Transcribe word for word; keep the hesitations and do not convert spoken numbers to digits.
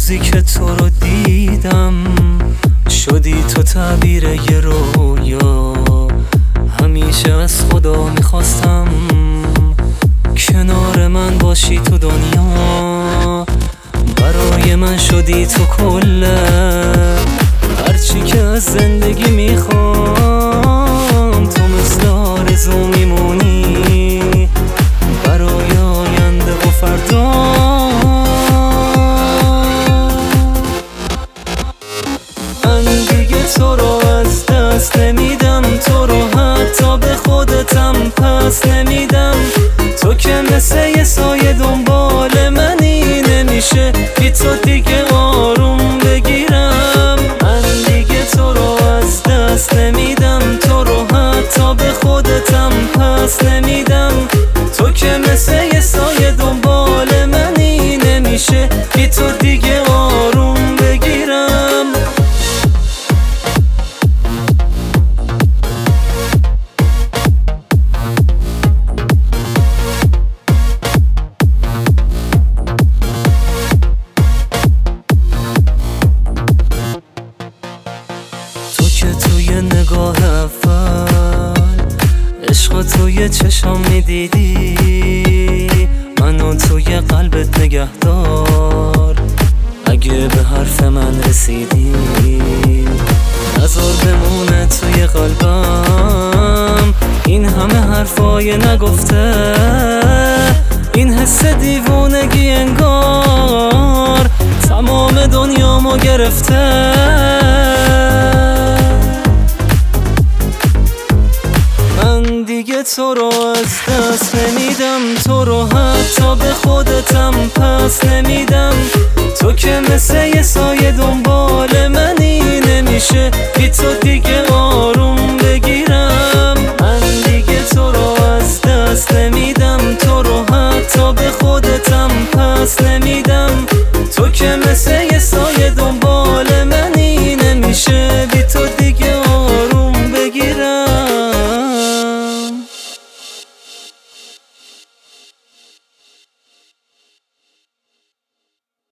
روزی که تو رو دیدم شدی تو تعبیر یه رویا. همیشه از خدا میخواستم کنار من باشی تو دنیا. برای من شدی تو کله هرچی که از زندگی میخوام. تو مثل آرزو میمونی برای آینده و فردا. من دیگه تو رو از دست نمیدم، تو رو حتی به خودتم پس نمیدم. تو که مثل یه سایه دنبال منی، نمیشه بی تو دیگه آروم بگیرم. من دیگه تو رو از دست نمیدم، تو رو حتی به خودتم پس نمیدم. تو که مثل یه سایه دنبال منی، نمیشه بی تو دیگه آروم بگیرم. که توی نگاه اول عشق توی چشم میدیدی، منو توی قلبت نگهدار. اگه به حرف من رسیدی نذار بمونه توی قلبم این همه حرفای نگفته. این حس دیوونگی انگار تمام دنیامو گرفته. دیگه تو رو از دست نمیدم، تو رو حتی به خودتم پس نمیدم. تو که مثل یه سایه دنبال منی، نمیشه بی تو دیگه